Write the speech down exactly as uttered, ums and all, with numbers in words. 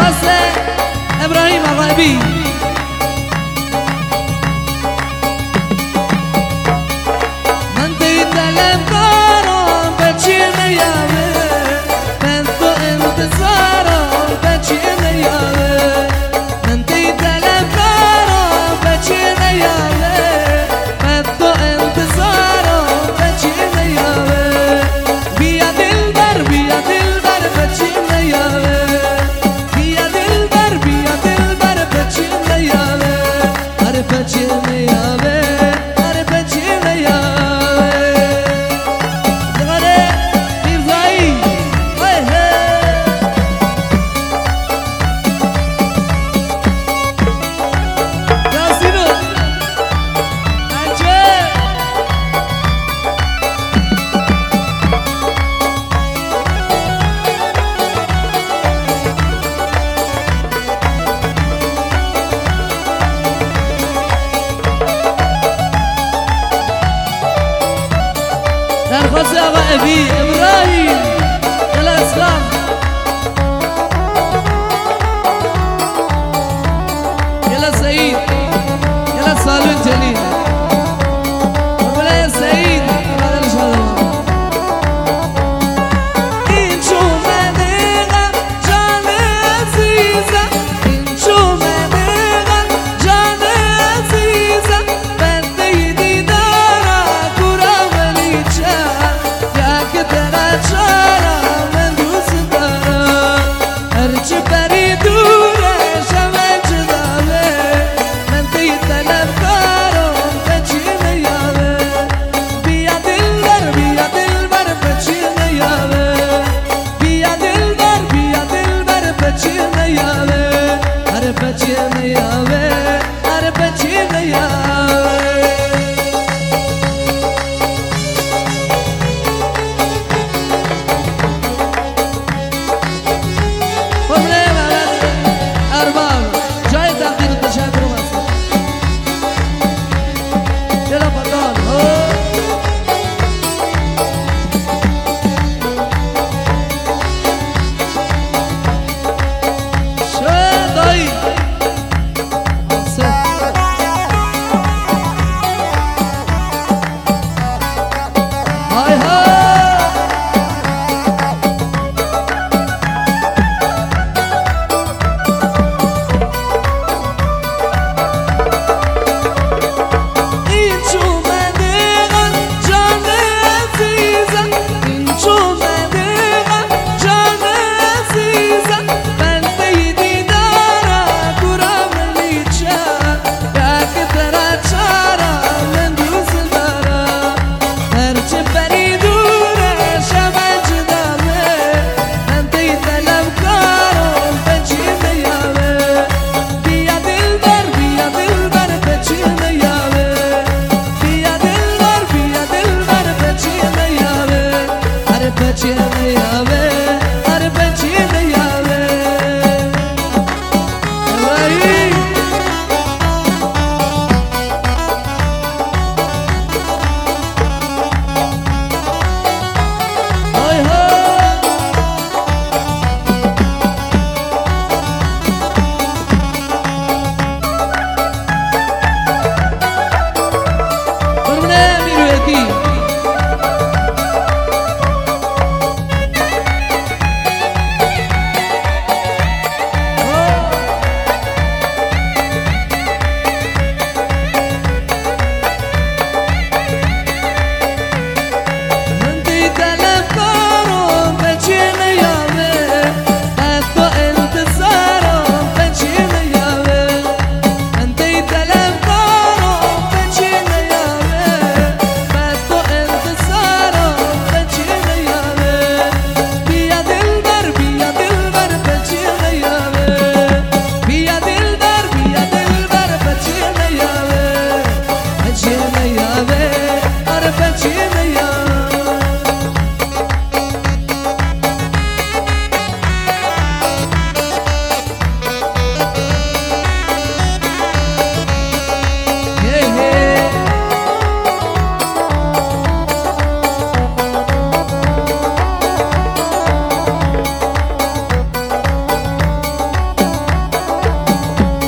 درخواست ابراهیم آقایبی من دی دلم دارم به چی نیامه من تو انتظارم به چی نیامه من دی دلم دارم به چی نیامه من تو انتظارم به چی نیامه بیا دل بر بیا دل بر به چی نیامه بیا دل بر بیا دل بر به چی نیامه هر به چی نیامه هر به چی نیامه درخواست آقا ابی ابراهیم دل اسلام یلا سعید یلا سالون جلیل قربله سعید بدل شده این چومنه غم جان عزیزم این چومنه غم جان عزیزم بنده دیدارم گورم لیچم که ترا چارم من دوست دارم هرچه بر